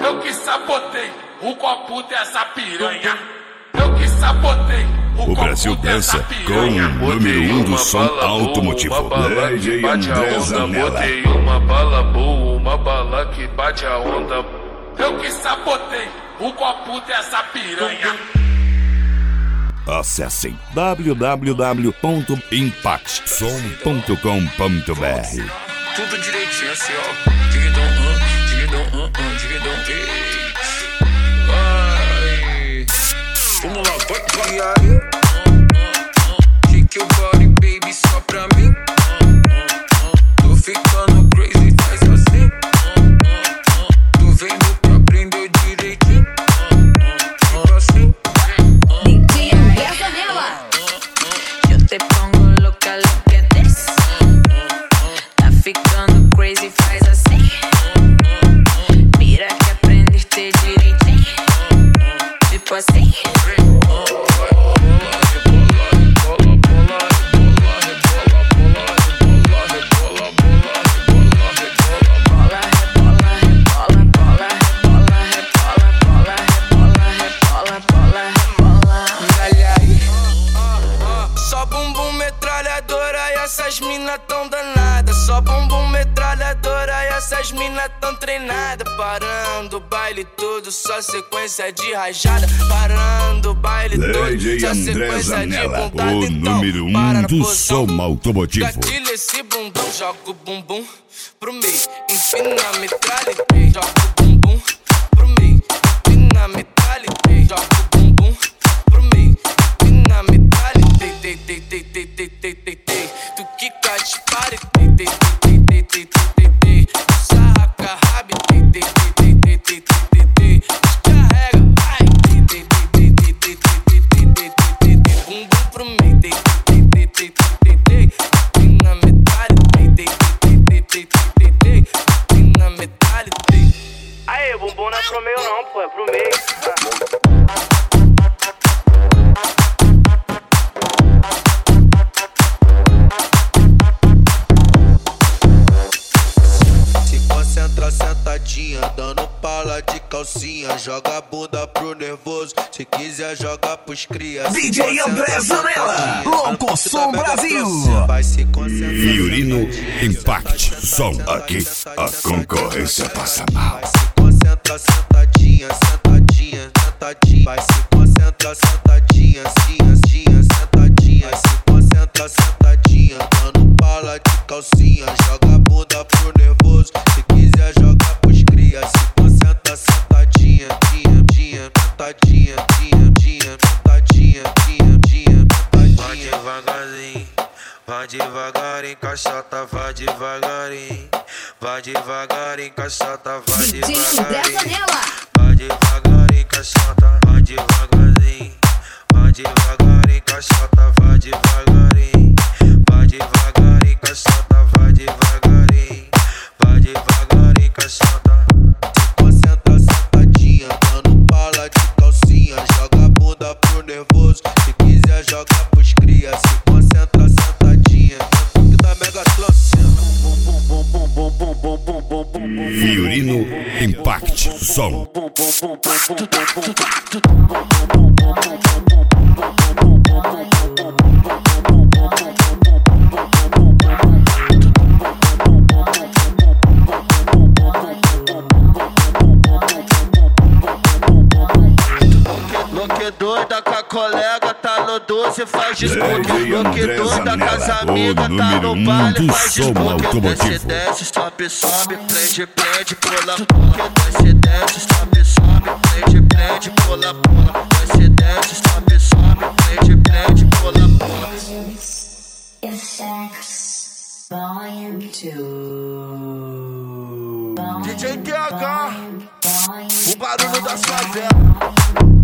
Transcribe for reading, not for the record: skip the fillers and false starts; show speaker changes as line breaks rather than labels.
Eu que sabotei o copo dessa piranha. Eu que sabotei
o Brasil dança com o número 1 do som automotivo.
DJ André Zanella. Botei uma bala boa, uma bala que bate a onda. Eu que sabotei o copo dessa piranha.
Acessem www.impactsom.com.br.
Tudo direitinho assim, ó. Digidão, digidão, digidão. Vai. Vamos lá, vai. E aí? Shake your body, baby, só pra mim. Tô ficando crazy, faz assim. Tô vendo pra aprender direitinho. Fica assim.
DJ André Zanella. Eu te pongo louca, look at this. Tá ficando crazy, faz assim. Mira que aprendeste direitinho. Tipo assim.
Só bumbum metralhadora e essas mina tão danada. Só bumbum metralhadora e essas mina tão treinada. Parando o baile todo, só sequência de rajada. Parando o baile todo, só sequência de pontada.
O número 1 do som automotivo.
Gatilha esse bumbum, joga o bumbum pro meio. Empina a metralha, joga o bumbum pro meio. Empina a metralha, joga o bumbum pro meio. Empina a metralha. Tu quica, dispare, tu saca, rabi, descarrega, ai, bumbum pro meio, na metade, na metade. Aê, bumbum não é pro meio não, pô, é pro meio. Sentadinha, dando pala de calcinha. Joga a bunda pro nervoso, se quiser joga pros crias.
DJ André Zanella, Louco Som Brasil.
Fiorino Impact Som. Aqui a concorrência passa mal.
Vai se concentra, sentadinha, sentadinha, sentadinha. Vai se concentra, sentadinha, sentadinha. Vai se concentra, sentadinha, dando pala de calcinha. Joga a bunda pro nervoso, se quiser joga pros crias. Se concentra, sentadinha, sentadinha, sentadinha. Vai devagarzinho, vai devagar, encaixota, vai devagarinho. Vai devagar, encaixota, vai devagarinho. Vai devagar, encaixota, vai devagarzinho. Vai devagar, encaixota, vai devagarinho. Vai devagar, encaixota, vai devagarinho. Vai devagar, encaixota. Se concentra, sentadinha, dando pala de calcinha. Joga a bunda pro nervoso, se quiser joga pros crias. Se concentra, sentadinha, que da mega
Fiorino Impact Som.
Louque doida com a colega, tá no doce, faz disputa. Louque doida com as amigas, tá no baile, faz disputa. Desce, desce, sobe, sobe, prende, prende, pula, pula. Desce, desce, sobe, sobe, prende, prende, pula, pula. Desce, desce, sobe, sobe, prende, prende, pula, pula.
Volume 2.
DJ TH, o barulho da favela.